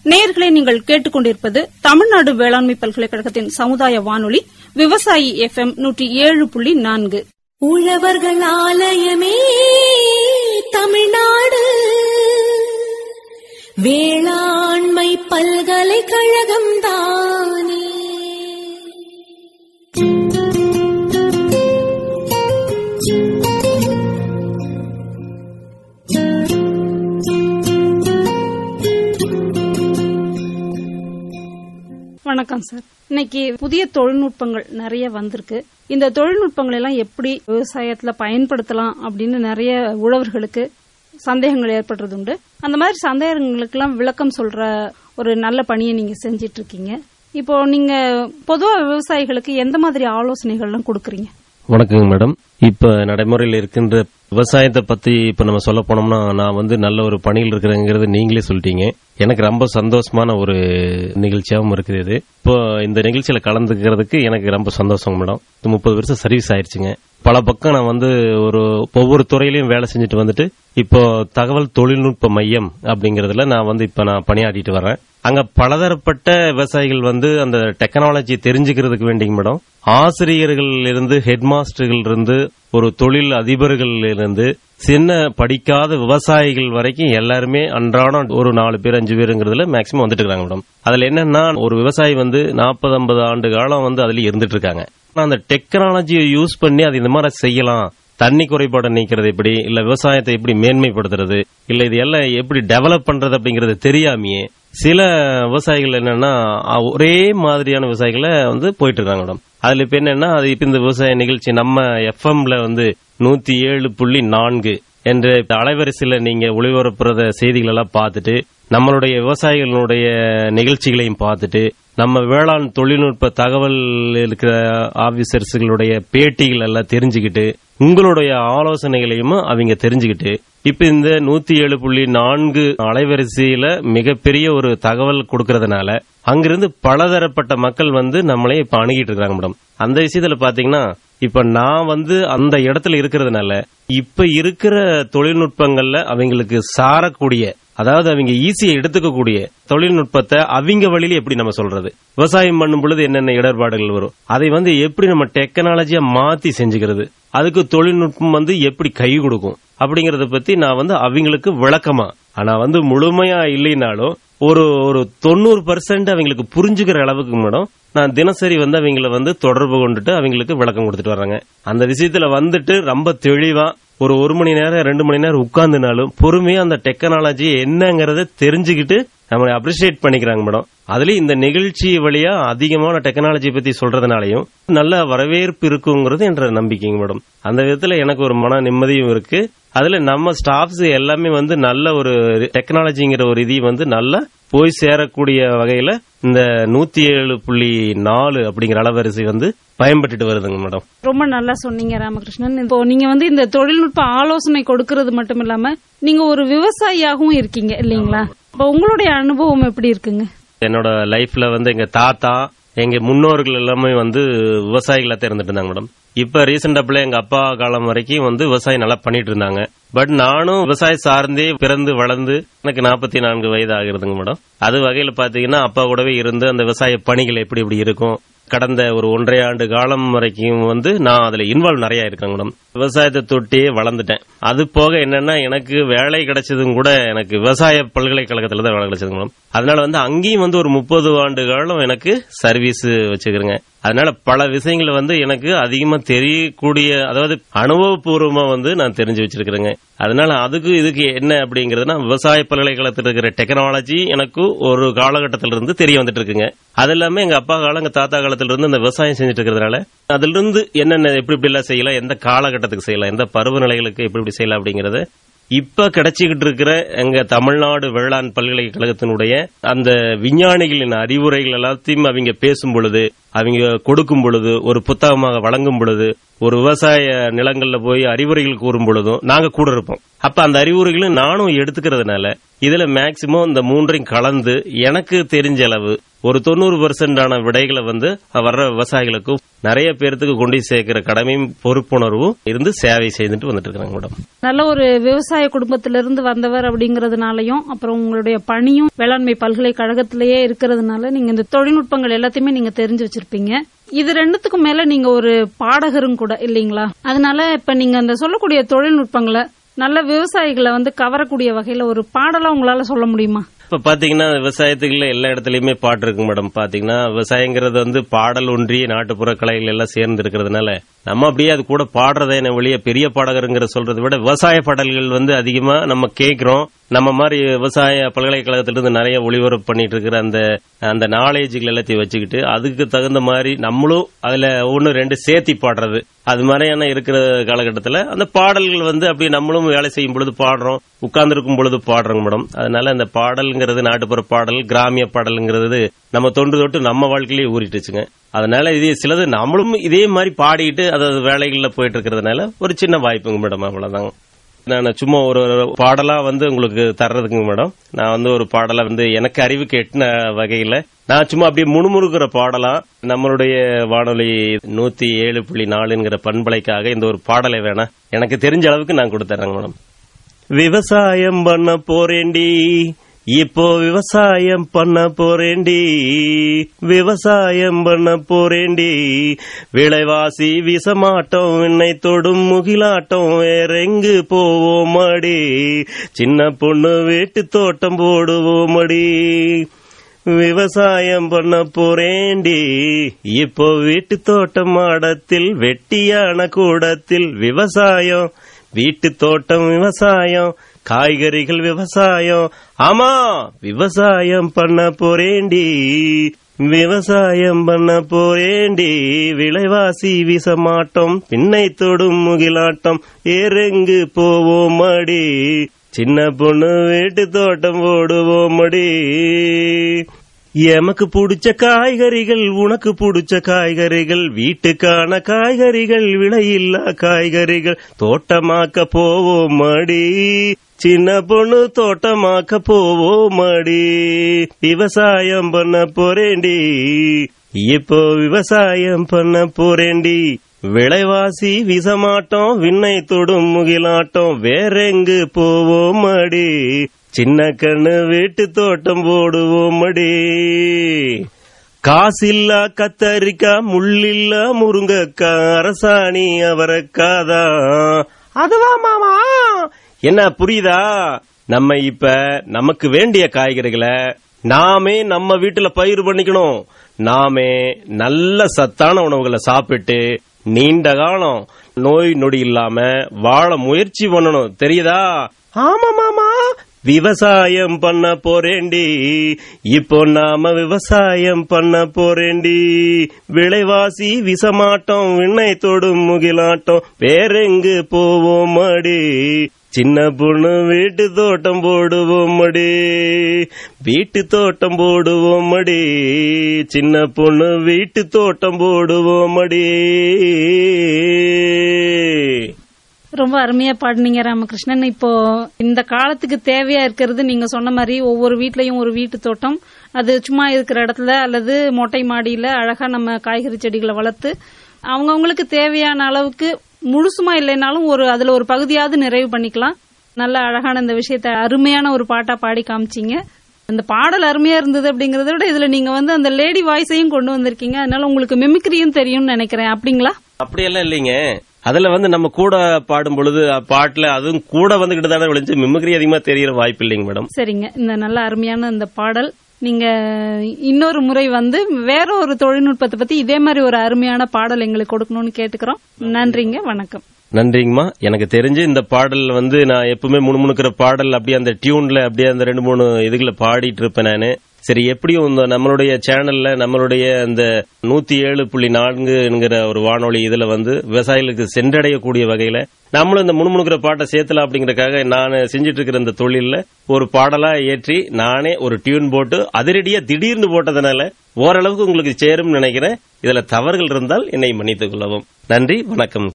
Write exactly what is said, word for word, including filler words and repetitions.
நேயர்களே, நீங்கள் கேட்டுக்கொண்டிருப்பது தமிழ்நாடு வேளாண்மை பல்கலைக்கழகத்தின் சமுதாய வானொலி விவசாயி எஃப் எம் நூற்றி ஏழு புள்ளி நான்கு. உழவர்கள் ஆலயமே தமிழ்நாடு வேளாண்மை பல்கலைக்கழகம் தானே. வணக்கம் சார். இன்னைக்கு புதிய தொழில்நுட்பங்கள் நிறைய வந்திருக்கு. இந்த தொழில்நுட்பங்கள் எல்லாம் எப்படி விவசாயத்துல பயன்படுத்தலாம் அப்படின்னு நிறைய உழவர்களுக்கு சந்தேகங்கள் ஏற்படுறது உண்டு. அந்த மாதிரி சந்தேகங்களுக்கு எல்லாம் விளக்கம் சொல்ற ஒரு நல்ல பணியை நீங்க செஞ்சிட்டு இருக்கீங்க. இப்போ நீங்க பொதுவா விவசாயிகளுக்கு எந்த மாதிரி ஆலோசனைகள் எல்லாம் கொடுக்கறீங்க? வணக்கங்க மேடம். இப்ப நடைமுறையில் இருக்கின்ற விவசாயத்தை பத்தி இப்ப நம்ம சொல்ல போனோம்னா, நான் வந்து நல்ல ஒரு பணியில் இருக்கிறேங்கிறது நீங்களே சொல்லிட்டீங்க. எனக்கு ரொம்ப சந்தோஷமான ஒரு நிகழ்ச்சியாகவும் இருக்குது இது. இப்போ இந்த நிகழ்ச்சியில கலந்துக்கிறதுக்கு எனக்கு ரொம்ப சந்தோஷம் மேடம். முப்பது வருஷம் சர்வீஸ் ஆயிடுச்சுங்க. பல பக்கம் நான் வந்து ஒரு ஒவ்வொரு துறையிலையும் வேலை செஞ்சுட்டு வந்துட்டு இப்போ தகவல் தொழில்நுட்ப மையம் அப்படிங்கறதுல நான் வந்து இப்ப நான் பணியாற்றிட்டு வரேன். அங்க பலதரப்பட்ட விவசாயிகள் வந்து அந்த டெக்னாலஜி தெரிஞ்சுக்கிறதுக்கு வேண்டிங்க மேடம், ஆசிரியர்கள் இருந்து ஹெட் மாஸ்டர்கள் இருந்து ஒரு தொழில் அதிபர்கள் இருந்து சின்ன படிக்காத விவசாயிகள் வரைக்கும் எல்லாருமே அன்றாடம் ஒரு நாலு பேர் அஞ்சு பேருங்கிறதுல மேக்சிமம் வந்துட்டு இருக்காங்க மேடம். அதுல என்னன்னா, ஒரு விவசாயி வந்து நாற்பது ஐம்பது ஆண்டு காலம் வந்து அதுல இருந்துட்டு இருக்காங்க. அந்த டெக்னாலஜியை யூஸ் பண்ணி அது இந்த மாதிரி செய்யலாம், தண்ணி குறைபாடு நீக்கிறது எப்படி, இல்ல விவசாயத்தை எப்படி மேன்மைப்படுத்துறது, இல்ல இது எல்லாம் எப்படி டெவலப் பண்றது அப்படிங்கறது தெரியாமையே சில விவசாயிகள் என்னன்னா ஒரே மாதிரியான விவசாயிகளை வந்து போயிட்டு இருக்காங்க மேடம். அதுல இப்ப என்னன்னா, அது இப்ப இந்த விவசாய நிகழ்ச்சி நம்ம எஃப்எம்ல வந்து நூத்தி ஏழு புள்ளி நான்கு என்ற அலைவரிசையில நீங்க ஒளிபரப்புறத செய்திகள் எல்லாம் பார்த்துட்டு, நம்மளுடைய விவசாயிகளுடைய நிகழ்ச்சிகளையும் பார்த்துட்டு, நம்ம வேளாண் தொழில்நுட்ப தகவல் இருக்கிற ஆபீசர்ஸ்களுடைய பேட்டிகள் எல்லாம் தெரிஞ்சுக்கிட்டு, உங்களுடைய ஆலோசனைகளையும் அவங்க தெரிஞ்சுக்கிட்டு, இப்ப இந்த நூத்தி ஏழு புள்ளி நான்கு அலைவரிசையில மிகப்பெரிய ஒரு தகவல் கொடுக்கறதுனால அங்கிருந்து பலதரப்பட்ட மக்கள் வந்து நம்மளே இப்ப அணுகிட்டு இருக்காங்க மேடம். அந்த விஷயத்துல பாத்தீங்கன்னா, இப்ப நான் வந்து அந்த இடத்துல இருக்கிறதுனால இப்ப இருக்கிற தொழில்நுட்பங்கள்ல அவங்களுக்கு சாரக்கூடிய, அதாவது அவங்க ஈஸியா எடுத்துக்கக்கூடிய தொழில்நுட்பத்தை அவங்க வழியில எப்படி நம்ம சொல்றது, விவசாயம் பண்ணும் பொழுது என்னென்ன இடர்பாடுகள் வரும், அதை வந்து எப்படி நம்ம டெக்னாலஜியா மாத்தி செஞ்சுக்கிறது, அதுக்கு தொழில்நுட்பம் வந்து எப்படி கை கொடுக்கும் அப்படிங்கறத பத்தி நான் வந்து அவங்களுக்கு விளக்கமா, ஆனா வந்து முழுமையா இல்லைனாலும் ஒரு ஒரு தொண்ணூறு பர்சன்ட் அவங்களுக்கு புரிஞ்சுக்கிற அளவுக்கு மேடம் நான் தினசரி வந்து அவங்கள வந்து தொடர்பு கொண்டுட்டு அவங்களுக்கு விளக்கம் கொடுத்துட்டு வர்றாங்க. அந்த விஷயத்துல வந்துட்டு ரொம்ப தெளிவா ஒரு ஒரு மணி நேரம் ரெண்டு மணி நேரம் உட்கார்ந்துனாலும் பொறுமையா அந்த டெக்னாலஜி என்னங்கறத தெரிஞ்சுக்கிட்டு நம்மளை அப்ரிசியேட் பண்ணிக்கிறாங்க மேடம். அதுலயும் இந்த நிகழ்ச்சி வழியா அதிகமான டெக்னாலஜி பத்தி சொல்றதுனாலையும் நல்ல வரவேற்பு இருக்குங்கிறது என்ற நம்பிக்கைங்க மேடம். அந்த விதத்துல எனக்கு ஒரு மன நிம்மதியும் இருக்கு. அதுல நம்ம ஸ்டாஃப்ஸ் எல்லாமே வந்து நல்ல ஒரு டெக்னாலஜிங்கிற ஒரு இது வந்து நல்லா போய் சேரக்கூடிய வகையில இந்த நூத்தி ஏழு புள்ளி நாலு அப்படிங்கிற அளவரிசை வந்து பயன்பட்டு வருதுங்க மேடம். ரொம்ப நல்லா சொன்னீங்க ராமகிருஷ்ணன். இப்போ நீங்க வந்து இந்த தொழில்நுட்ப ஆலோசனை கொடுக்கறது மட்டும் இல்லாம நீங்க ஒரு விவசாயியாகவும் இருக்கீங்க இல்லீங்களா? இப்போ உங்களுடைய அனுபவம் எப்படி இருக்குங்க? என்னோட லைஃப்ல வந்து எங்க தாத்தா எங்க முன்னோர்கள் எல்லாமே வந்து விவசாயிகளா இருந்துட்டு இருந்தாங்க மேடம். இப்ப ரீசெண்டாப்ல எங்க அப்பா காலம் வரைக்கும் வந்து விவசாயம் நல்லா பண்ணிட்டு இருந்தாங்க. பட் நானும் விவசாயம் சார்ந்தே பிறந்து வளர்ந்து எனக்கு நாற்பத்தி நான்கு வயது ஆகிறதுங்க மேடம். அது வகையில பாத்தீங்கன்னா அப்பா கூடவே இருந்து அந்த விவசாய பணிகள் எப்படி எப்படி இருக்கும், கடந்த ஒரு ஒன்றரை ஆண்டு காலம் வரைக்கும் வந்து நான் அதுல இன்வால்வ் நிறைய இருக்கேன் மேடம். விவசாயத்தை தொட்டே வளர்ந்துட்டேன். அது போக என்னன்னா, எனக்கு வேலை கிடைச்சதும் கூட எனக்கு விவசாய பல்கலைக்கழகத்துல தான் வேலை கிடைச்சது மேடம். அதனால வந்து அங்கேயும் வந்து ஒரு முப்பது ஆண்டு காலம் எனக்கு சர்வீஸ் வச்சுக்கிறேங்க. அதனால பல விஷயங்களை வந்து எனக்கு அதிகமா தெரியக்கூடிய, அதாவது அனுபவபூர்வமா வந்து நான் தெரிஞ்சு வச்சிருக்கிறேங்க. அதனால அதுக்கு இதுக்கு என்ன அப்படிங்கறதுனா, விவசாய பல்கலைக்கழகத்தில் இருக்கிற டெக்னாலஜி எனக்கு ஒரு காலகட்டத்திலிருந்து தெரிய வந்துட்டு இருக்குங்க. அது எல்லாமே எங்க அப்பா காலம் எங்க தாத்தா காலத்துல இருந்து அந்த விவசாயம் செஞ்சுட்டு இருக்கிறதுனால அதுல இருந்து என்னென்ன எப்படி இப்படி எல்லாம் செய்யலாம், எந்த காலகட்டத்துக்கு செய்யலாம், எந்த பருவநிலைகளுக்கு எப்படி இப்படி செய்யலாம் அப்படிங்கறது இப்ப கிடைச்சிக்கிட்டு இருக்கிற எங்க தமிழ்நாடு வேளாண் பல்கலைக்கழகத்தினுடைய அந்த விஞ்ஞானிகளின் அறிவுரைகள் எல்லாத்தையும் அவங்க பேசும் பொழுது, அவங்க கொடுக்கும் பொழுது, ஒரு புத்தகமாக வழங்கும் பொழுது, ஒரு விவசாய நிலங்கள்ல போய் அறிவுரைகள் கூறும் பொழுதும் நாங்க கூட இருப்போம். அப்ப அந்த அறிவுரைகளும் நானும் எடுத்துக்கிறதுனால இதுல மேக்சிமம் இந்த மூன்றையும் கலந்து எனக்கு தெரிஞ்ச அளவு ஒரு தொண்ணூறு பெர்சென்ட் ஆன விடைகளை வந்து வர்ற விவசாயிகளுக்கும் நிறைய பேருக்கு கொண்டு சேர்க்கிற கடமையும் பொறுப்புணர்வும் இருந்து சேவை செய்துட்டு வந்துட்டு இருக்காங்க மேடம். நல்ல ஒரு விவசாய குடும்பத்திலிருந்து வந்தவர் அப்படிங்கறதுனாலயும் அப்புறம் உங்களுடைய பணியும் வேளாண்மை பல்கலைக்கழகத்திலேயே இருக்கிறதுனால நீங்க இந்த தொழில்நுட்பங்கள் எல்லாத்தையுமே நீங்க தெரிஞ்சு வச்சிருப்பீங்க. இது ரெண்டுத்துக்கும் மேல நீங்க ஒரு பாடகரும் கூட இல்லீங்களா? அதனால இப்ப நீங்க அந்த சொல்லக்கூடிய தொழில்நுட்பங்களை நல்ல விவசாயிகளை வந்து கவரக்கூடிய வகையில ஒரு பாடலா உங்களால சொல்ல முடியுமா? இப்ப பாத்தீங்கன்னா விவசாயத்துக்குள்ள எல்லா இடத்துலயுமே பாட்டு இருக்கு மேடம். பாத்தீங்கன்னா விவசாயங்கிறது வந்து பாடல் ஒன்றிய நாட்டுப்புற கலைகள் எல்லாம் சேர்ந்து இருக்கிறதுனால நம்ம அப்படியே அது கூட பாடுறதே வெளியே பெரிய பாடகருங்கிற சொல்றதை விட விவசாய பாடல்கள் வந்து அதிகமா நம்ம கேட்கிறோம். நம்ம மாதிரி விவசாய பல்கலைக்கழகத்திலிருந்து நிறைய ஒளிபரப்பு பண்ணிட்டு இருக்கிற அந்த அந்த நாலேஜுகள் எல்லாத்தையும் வச்சுக்கிட்டு அதுக்கு தகுந்த மாதிரி நம்மளும் அதுல ஒன்னு ரெண்டு சேர்த்தி பாடுறது அது மாதிரியான இருக்கிற காலகட்டத்தில் அந்த பாடல்கள் வந்து அப்படி நம்மளும் வேலை செய்யும் பொழுது பாடுறோம், உட்கார்ந்து இருக்கும் பொழுது பாடுறோங்க மேடம். அதனால அந்த பாடல்ங்கிறது நாட்டுப்புற பாடல் கிராமிய பாடல்ங்கிறது நம்ம தொன்று தொட்டு நம்ம வாழ்க்கையிலேயே ஊறிட்டுச்சுங்க. அதனால இது சிலது நம்மளும் இதே மாதிரி பாடிட்டு அதாவது வேலைகள்ல போயிட்டு இருக்கிறதுனால ஒரு சின்ன வாய்ப்புங்க மேடம். அவ்வளவுதாங்க. நான் சும்மா ஒரு பாடலா வந்து உங்களுக்கு தர்றதுக்குங்க மேடம். நான் வந்து ஒரு பாடலை வந்து எனக்கு அறிவு கேட்டின வகையில நான் சும்மா அப்படியே முணுமுணுக்கிற பாடலா நம்மளுடைய வானொலி நூத்தி ஏழு புள்ளி நாலுங்கிற பண்பலைக்காக இந்த ஒரு பாடலை வேணா எனக்கு தெரிஞ்ச அளவுக்கு நான் கொடுத்துறேங்க மேடம். விவசாயம் பண்ண போறேண்டி இப்போ விவசாயம் பண்ண போறேண்டி, விவசாயம் பண்ண போறேண்டி, விலைவாசி விசமாட்டம் என்னை தொடும் முகிலாட்டம் வேறெங்கு போவோமடி, சின்ன பொண்ணு வீட்டு தோட்டம் போடுவோமடி, விவசாயம் பண்ண போறேண்டி இப்போ வீட்டு தோட்டம் மாடத்தில் வெட்டியான கூடத்தில் விவசாயம், வீட்டு தோட்டம் விவசாயம், காய்கறிகள் விவசாயம், ஆமா விவசாயம் பண்ண போறேண்டி, விவசாயம் பண்ண போறேண்டி, விலைவாசி விசமாட்டம் பின்னை தொடும் முகிலாட்டம் ஏறெங்கு போவோமடி, சின்ன பொண்ணு வீட்டு தோட்டம் போடுவோமடி, எமக்கு புடிச்ச காய்கறிகள் உனக்கு புடிச்ச காய்கறிகள், வீட்டுக்கான காய்கறிகள் விலையில்லா காய்கறிகள், தோட்டமாக்க போவோமடி, சின்ன பொண்ணு தோட்டமாக்க போவோமடி, விவசாயம் பண்ண போறேண்டி இப்போ விவசாயம் பண்ண போறேண்டி, விலைவாசி விசமாட்டம் விண்ணை தொடும் முகிலாட்டம் வேறெங்கு போவோமடி, சின்ன கண்ணு வீட்டு தோட்டம் போடுவோமடி, காசில்லா கத்தரிக்கா முள்ளில்லா முருங்கக்கா அரசாணி அவரக்காதா, அதுவா மாமா என்ன புரியுதா? நம்ம இப்ப நமக்கு வேண்டிய காய்கறிகளை நாமே நம்ம வீட்டுல பயிர் பண்ணிக்கணும். நாமே நல்ல சத்தான உணவுகளை சாப்பிட்டு நீண்ட காலம் நோய் நொடி இல்லாம வாழ முயற்சி பண்ணணும். தெரியுதா? ஆமா மாமா விவசாயம் பண்ண போறேண்டி இப்போ நாம விவசாயம் பண்ண போறேண்டி, விலைவாசி விசமாட்டம் விண்ணை தொடும் முகிலாட்டம் வேறெங்கு போவோமடி, சின்ன பொண்ணு வீட்டு தோட்டம் போடுவோமடி, வீட்டு தோட்டம் போடுவோமடி, சின்ன பொண்ணு வீட்டு தோட்டம் போடுவோமடி. ரொம்ப அருமையா பாடுனீங்க ராமகிருஷ்ணன். இப்போ இந்த காலத்துக்கு தேவையா இருக்கிறது நீங்க சொன்ன மாதிரி ஒவ்வொரு வீட்லயும் ஒரு வீட்டு தோட்டம், அது சும்மா இருக்கிற இடத்துல அல்லது மொட்டை மாடியில அழகா நம்ம காய்கறி செடிகளை வளர்த்து அவங்கவுங்களுக்கு தேவையான அளவுக்கு முழுசுமா இல்லைனாலும் ஒரு அதுல ஒரு பகுதியாவது நிறைவு பண்ணிக்கலாம். நல்ல அழகான இந்த விஷயத்த அருமையான ஒரு பாட்டா பாடி காமிச்சிங்க. அந்த பாடல் அருமையா இருந்தது அப்படிங்கறத விட இதுல நீங்க வந்து அந்த லேடி வாய்ஸையும் கொண்டு வந்திருக்கீங்க. அதனால உங்களுக்கு மிமிக்ரியும் தெரியும்னு நினைக்கிறேன். அப்படிங்களா? அப்படியெல்லாம் இல்லைங்க. அதுல வந்து நம்ம கூட பாடும் பொழுது பாட்டுல அதுவும் கூட வந்துகிட்டு தானே விளைஞ்சு மிமிக்ரி அதிகமா தெரியற வாய்ப்பு இல்லைங்க மேடம். சரிங்க. இந்த நல்ல அருமையான இந்த பாடல் நீங்க இன்னொரு முறை வந்து வேற ஒரு தொழில்நுட்பத்தை பத்தி இதே மாதிரி ஒரு அருமையான பாடல் எங்களுக்கு கொடுக்கணும்னு கேட்டுக்கிறோம். நன்றிங்க, வணக்கம். நன்றிங்கம்மா. எனக்கு தெரிஞ்சு இந்த பாடல் வந்து நான் எப்பவுமே முணுமுணுக்கிற பாடல் அப்படியே அந்த டியூன்ல அப்படியே அந்த ரெண்டு மூணு இதுகளை பாடிட்டு இருப்பேன் நானு. சரி, எப்படியும் இந்த நம்மளுடைய சேனல்ல நம்மளுடைய இந்த நூத்தி ஏழு புள்ளி நான்கு என்கிற ஒரு வானொலி இதுல வந்து விவசாயிகளுக்கு சென்றடையக்கூடிய வகையில நம்மளும் இந்த முணுமுணுக்கிற பாட்டை சேர்த்தலாம் அப்படிங்கறதுக்காக நான் செஞ்சிட்டு இருக்கிற இந்த தொழில ஒரு பாடலா ஏற்றி நானே ஒரு டியூன் போட்டு அதிரடியா திடீர்னு போட்டதுனால ஓரளவுக்கு உங்களுக்கு சேரும் நினைக்கிறேன். இதுல தவறுகள் இருந்தால் என்னை மன்னித்துக் கொள்ளவும். நன்றி, வணக்கம்.